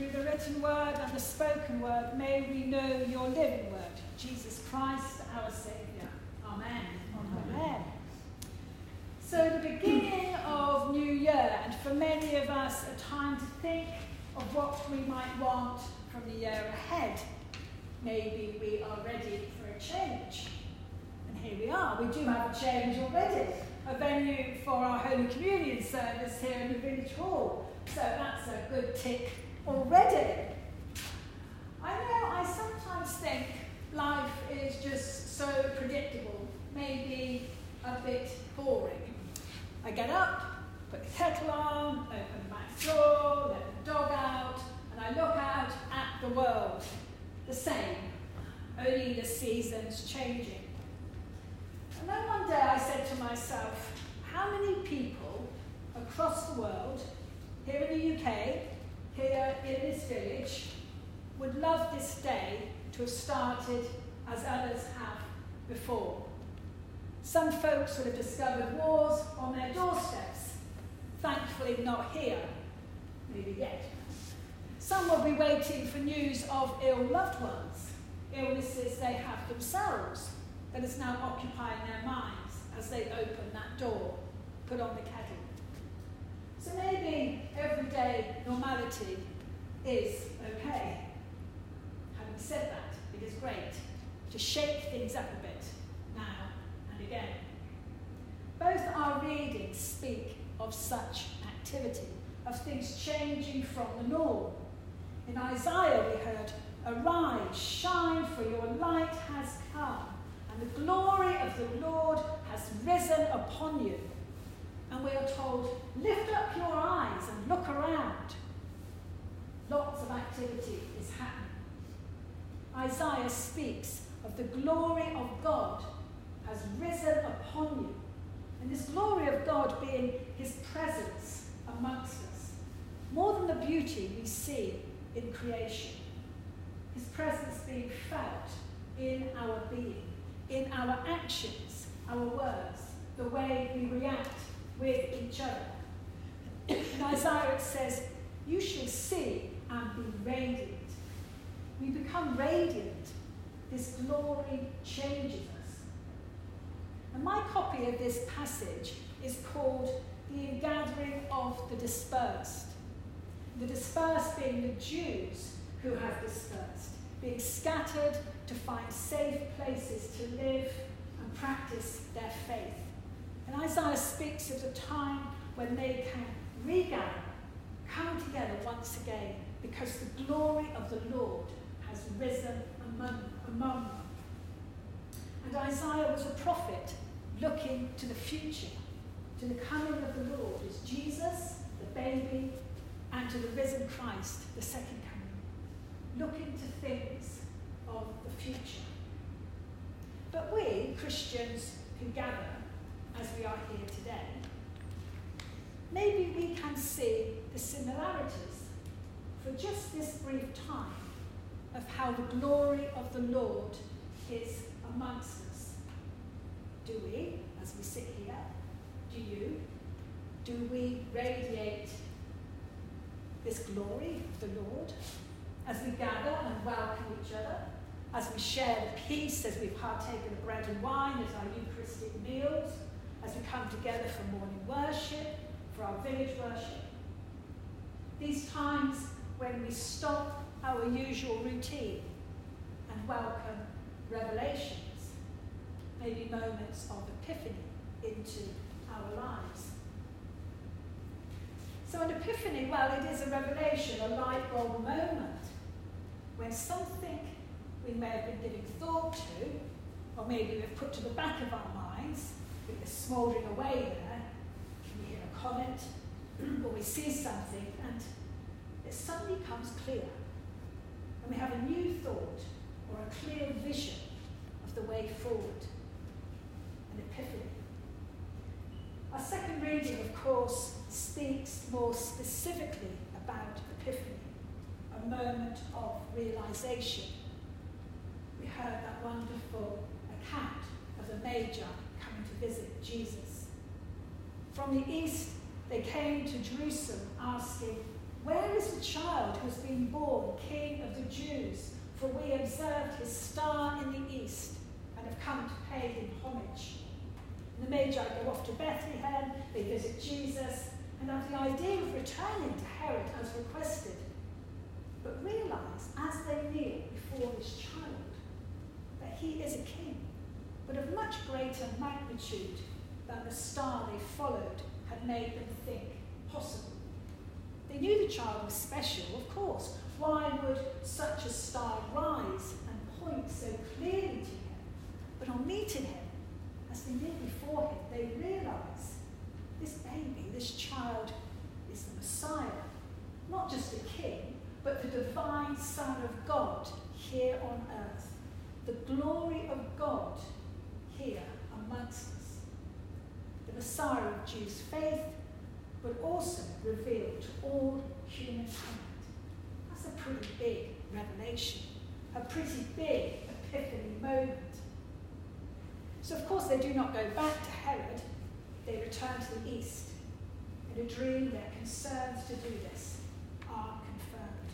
through the written word and the spoken word, may we know your living word, Jesus Christ, our Saviour. Amen. Amen. So the beginning of New Year, and for many of us, a time to think of what we might want from the year ahead. Maybe we are ready for a change. And here we are. We do have a change already. A venue for our Holy Communion service here in the Village Hall. So that's a good tick already. I know I sometimes think life is just so predictable, maybe a bit boring. I get up, put the kettle on, open the back door, let the dog out, and I look out at the world. The same, only the seasons changing. And then one day I said to myself, how many people across the world, here in the UK, here in this village, would love this day to have started as others have before? Some folks would have discovered wars on their doorsteps, thankfully not here, maybe yet. Some will be waiting for news of ill loved ones, illnesses they have themselves, that is now occupying their minds as they open that door, put on the kettle. So maybe everyday normality is okay. Having said that, it is great to shake things up a bit now and again. Both our readings speak of such activity, of things changing from the norm. In Isaiah we heard, "Arise, shine, for your light has come, and the glory of the Lord has risen upon you." And we are told, lift up your eyes and look around. Lots of activity is happening. Isaiah speaks of the glory of God has risen upon you. And this glory of God being his presence amongst us. More than the beauty we see in creation. His presence being felt in our being, in our actions, our words, the way we react with each other. In Isaiah it says, you shall see and be radiant. We become radiant. This glory changes us. And my copy of this passage is called The Ingathering of the Dispersed. The dispersed being the Jews who have dispersed, being scattered to find safe places to live and practice their faith. And Isaiah speaks of the time when they can regather, come together once again, because the glory of the Lord has risen among them. And Isaiah was a prophet looking to the future, to the coming of the Lord as Jesus, the baby, and to the risen Christ, the second coming, looking to things of the future. But we, Christians, who gather as we are here today, maybe we can see the similarities for just this brief time of how the glory of the Lord is amongst us. Do we, as we sit here, do you, do we radiate this glory of the Lord as we gather and welcome each other, as we share the peace, as we partake of the bread and wine at our Eucharistic meals, as we come together for morning worship, for our village worship? These times when we stop our usual routine and welcome revelations, maybe moments of epiphany into our lives. So an epiphany, well, it is a revelation, a light bulb moment, when something we may have been giving thought to, or maybe we've put to the back of our minds, it's smouldering away there, we hear a comment, or we see something, and it suddenly comes clear. And we have a new thought, or a clear vision of the way forward. An epiphany. Our second reading, of course, speaks more specifically about epiphany, a moment of realization. We heard that wonderful account of the Magi coming to visit Jesus. From the east, they came to Jerusalem asking, "Where is the child who has been born King of the Jews? For we observed his star in the east and have come to pay him homage." And the Magi go off to Bethlehem, they visit Jesus, and have the idea of returning to Herod as requested, but realise as they kneel before this child that he is a king, but of much greater magnitude than the star they followed had made them think possible. They knew the child was special, of course. Why would such a star rise and point so clearly to him? But on meeting him, as they kneel before him, they realise this baby, this child, is the Messiah, not just a king, but the divine Son of God here on earth, the glory of God here amongst us, the Messiah of Jews' faith, but also revealed to all humankind. That's a pretty big revelation, a pretty big epiphany moment. So of course they do not go back to Herod, they return to the east. In a dream, their concerns to do this are confirmed.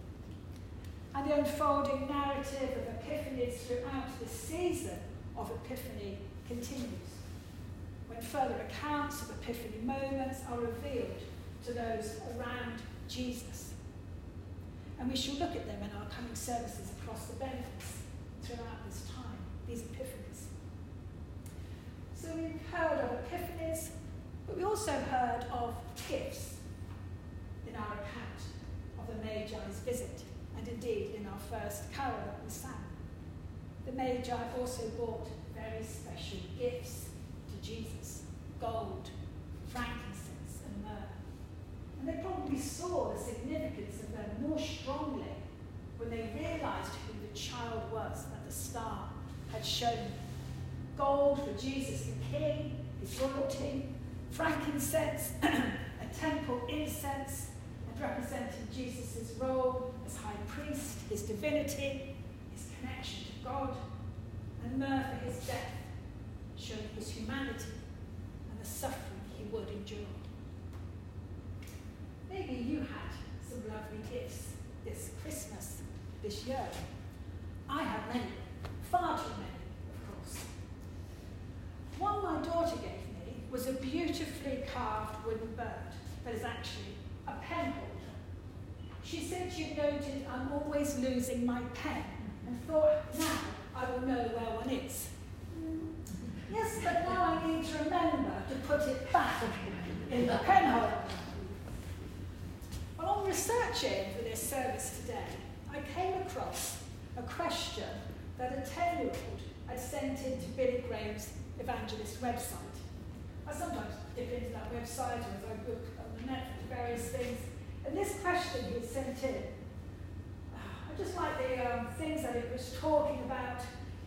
And the unfolding narrative of Epiphanies throughout the season of Epiphany continues, when further accounts of Epiphany moments are revealed to those around Jesus. And we shall look at them in our coming services across the benefits throughout this time, these Epiphanies. So we've heard of Epiphanies, but we also heard of gifts in our account of the Magi's visit, and indeed in our first carol that we sang. The Magi also brought very special gifts to Jesus: gold, frankincense, and myrrh. And they probably saw the significance of them more strongly when they realised who the child was that the star had shown them. Gold for Jesus the King, his royalty; frankincense, a temple incense, and representing Jesus' role as high priest, his divinity, his connection to God; and myrrh for his death, showing his humanity and the suffering he would endure. Maybe you had some lovely gifts this Christmas, this year. I had many, far too many, of course. One my daughter gave me was a beautifully carved wooden bird that is actually a pen holder. She said she noted I'm always losing my pen and thought, now I will know where one is. Yes, but now I need to remember to put it back in the pen holder. Well, on researching for this service today, I came across a question that a 10-year-old had sent in to Billy Graham's evangelist website. I sometimes dip into that website, or as I look on the net for various things, and this question he had sent in, I just like the things that it was talking about,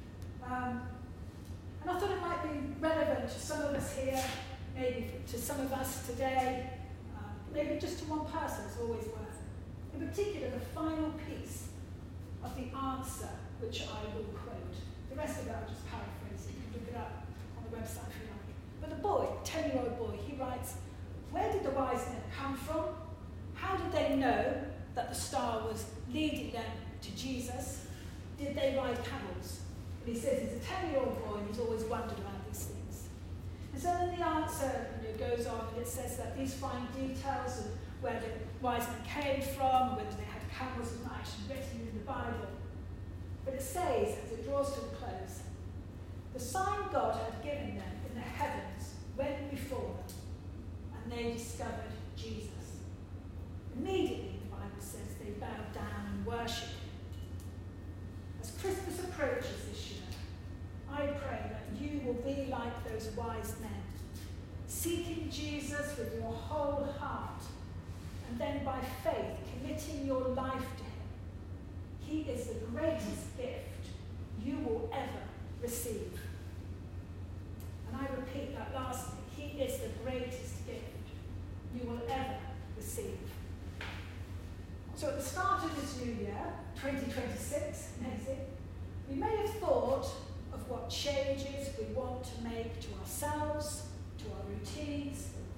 and I thought it might be relevant to some of us here, maybe to some of us today, maybe just to one person. It's always worth it. In particular, the final piece of the answer, which I will quote. The rest of it I'll just paraphrase. You can look it up on the website if you like. But the boy, 10-year-old boy, he writes, "Where did the wise men come from? How did they know that the star was leading them to Jesus? Did they ride camels?" And he says he's a 10-year-old boy and he's always wondered about these things. And so then the answer goes on, and it says that these fine details of where the wise men came from, whether they had camels, is not actually written in the Bible. But it says, as it draws to a close, the sign God had given them in the heavens went before them, and they discovered Jesus. Immediately, the Bible says, they bowed down and worshipped him. As Christmas approaches this year, I pray that you will be like those wise men, seeking Jesus with your whole heart, and then by faith committing your life to him. He is the greatest gift you will ever receive. And I repeat that lastly, he is the greatest gift you will ever receive. So at the start of this new year, 2026, amazing, we may have thought of what changes we want to make to ourselves, to our routines,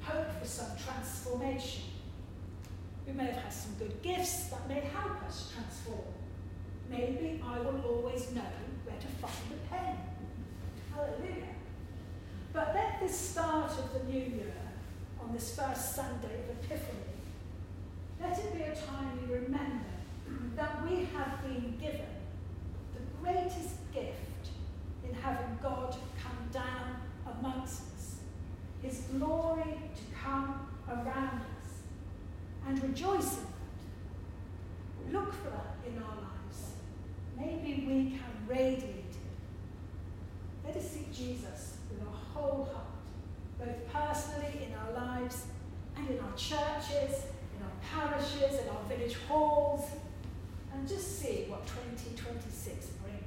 hope for some transformation. We may have had some good gifts that may help us transform. Maybe I will always know where to find a pen. Hallelujah. But let this start of the new year, on this first Sunday of Epiphany, let it be a time we remember that we have been given the greatest gift in having God come down amongst us, his glory to come around us, and rejoice in that. Look for that in our lives. Maybe we can radiate it. Let us seek Jesus with our whole heart, both personally in our lives and in our churches, in our parishes, in our village halls, and just see what 2026 brings.